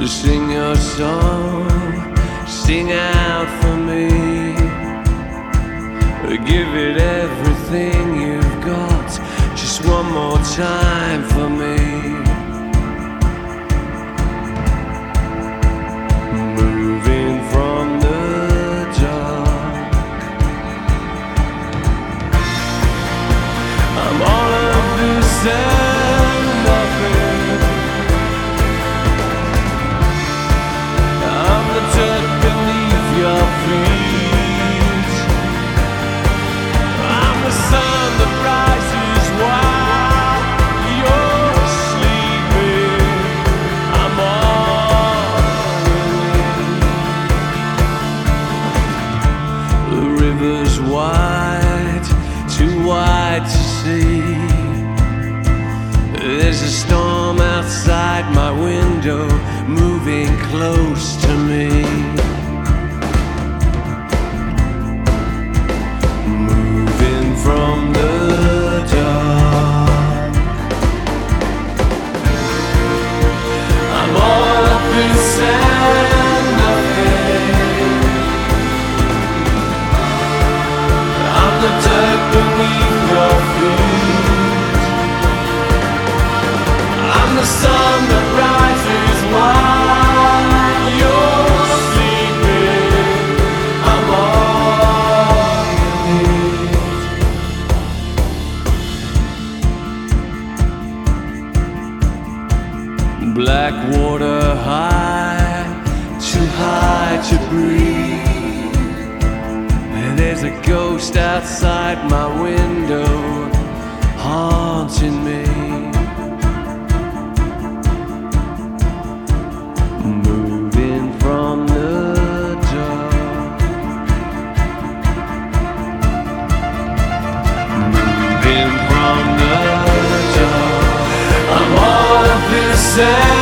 Sing your song, sing out for me. Give it everything you've got, just one more time for me. Moving from the dark, I'm all of this and nothing. I'm the dirt beneath your feet. I'm the sun that rises while you're sleeping. I'm all in. The river's wide, too wide to see. There's a storm outside my window, moving close to me. Moving from the dark, I'm all of this and nothing. I'm the dirt beneath your feet. I'm the sun that rises while you're sleeping. I'm all you need. Black water high, too high to breathe. There's a ghost outside my window, haunting me. Moving from the dark, moving from the dark. I'm all of this.